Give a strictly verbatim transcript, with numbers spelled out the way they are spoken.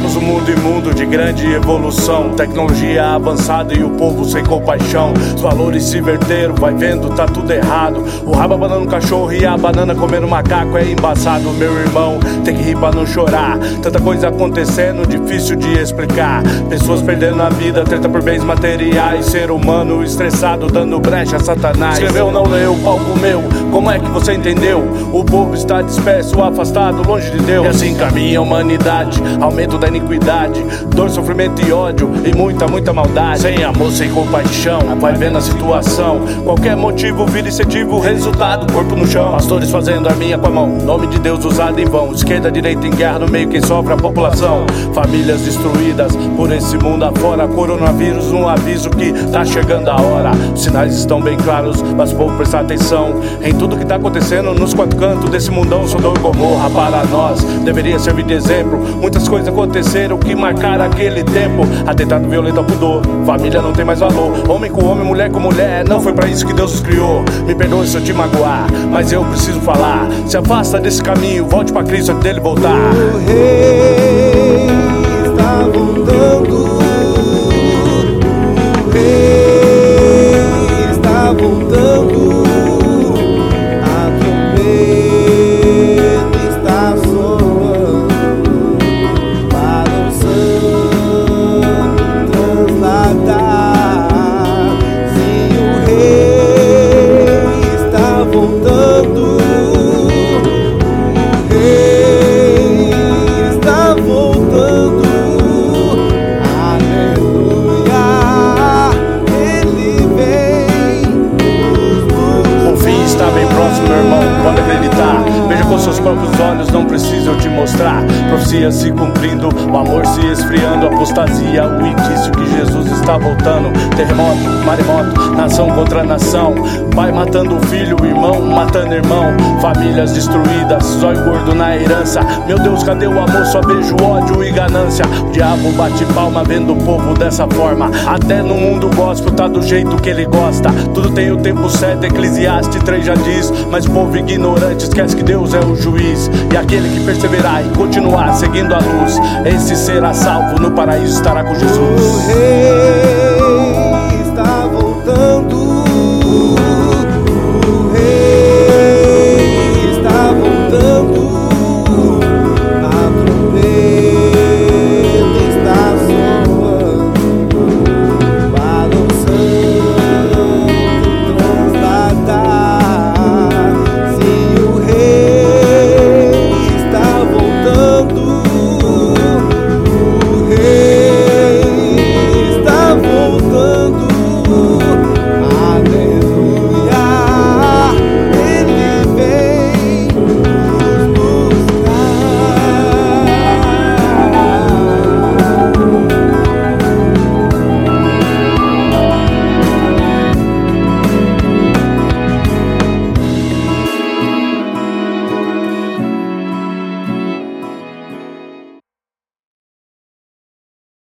Vivemos um mundo imundo de grande evolução, tecnologia avançada e o povo sem compaixão. Os valores se verteram, vai vendo, tá tudo errado. O rabo abanando o cachorro e a banana comendo macaco é embaçado, meu irmão, tem que rir pra não chorar. Tanta coisa acontecendo, difícil de explicar. Pessoas perdendo a vida, treta por bens materiais. Ser humano estressado, dando brecha a Satanás. Escreveu, não leu, palco meu, como é que você entendeu? O povo está disperso, afastado, longe de Deus. E assim caminha a humanidade, aumento da iniquidade, dor, sofrimento e ódio e muita, muita maldade. Sem amor, sem compaixão, vai vendo a situação. Qualquer motivo vira incentivo, resultado, corpo no chão. Pastores fazendo arminha com a mão, nome de Deus usado em vão. Esquerda, direita em guerra, no meio quem sofre a população. Famílias destruídas por esse mundo afora. Coronavírus, um aviso que tá chegando a hora. Os sinais estão bem claros, mas o povo prestar atenção em tudo que tá acontecendo nos quatro cantos desse mundão. Sodoma e Gomorra para nós deveria servir de exemplo. Muitas coisas aconteceram que marcaram aquele tempo. Atentado violento ao pudor, família não tem mais valor. Homem com homem, mulher com mulher, não foi pra isso que Deus os criou. Me perdoe se eu te magoar, mas eu preciso falar. Se afasta desse caminho, volte pra Cristo antes dele voltar. O rei está voltando. O rei está voltando. A trombeta está soando para o santo transladar. Sim, o rei está voltando. O rei está voltando. Aleluia, ele vem. O fim está bem próximo, meu irmão, pode acreditar. Veja com seus próprios olhos, não preciso eu te mostrar. Profecia se cumprindo, o amor se esfriando. Apostasia, o indício que Jesus está voltando. Terremoto, maremoto, nação contra nação. Pai matando o filho, irmão matando irmão. Famílias destruídas, zóio gordo na herança. Meu Deus, cadê o amor? Só vejo ódio e ganância. O diabo bate palma vendo o povo dessa forma. Até no mundo gospel tá do jeito que ele gosta. Tudo tem o tempo certo, Eclesiastes três já diz. Mas o povo ignorante esquece que Deus é o juiz. E aquele que perseverar e continuar seguindo a luz, esse será salvo, no paraíso estará com Jesus. O rei